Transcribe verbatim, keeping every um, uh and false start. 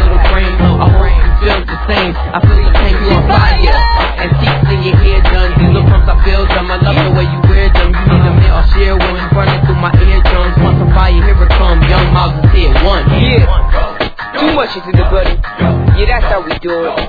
little frame. I hope you feel the same. I feel the pain, you on fire. And teeth in your ear done. These little pumps I feel them. I love the way you wear them. You need a man or share when it's running through my eardrums. Want some fire, here it come. Young Miles is here, one. Yeah, too much into the buddy. Yeah, that's how we do it.